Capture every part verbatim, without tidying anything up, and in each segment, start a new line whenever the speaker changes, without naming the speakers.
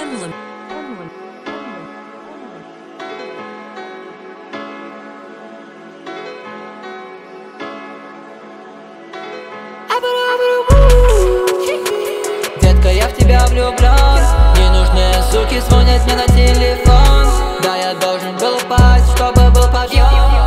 Emblem.
Детка, я в тебя влюблен. Ненужные суки звонят мне на телефон. Да, я должен был упасть, чтобы был подъем.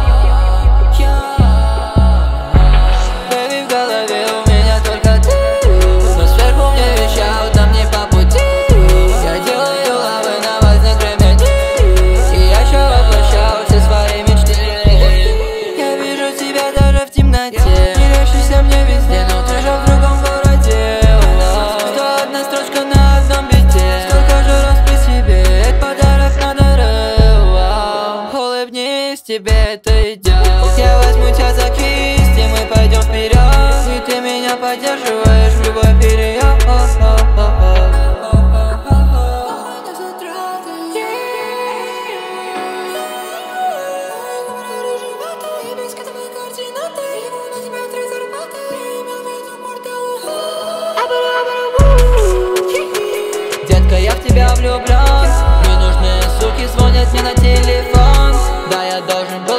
Бэби, в голове у меня только ты, но сверху мне вещают, нам не по пути. Я делаю лавы на важных времени, и я еще воплощаю все свои мечты. Я вижу тебя даже в темноте, мерещишься мне везде, но ты же в другом городе. Сто одна строчка на одном бите, сколько же раз при себе, это подарок на дары. Улыбнись, тебе это идет. Я возьму тебя за кисть, и мы пойдем вперед, и ты меня поддерживаешь в любой период. Детка, я в тебя влюблен. Ненужные суки звонят мне на телефон. Да, я должен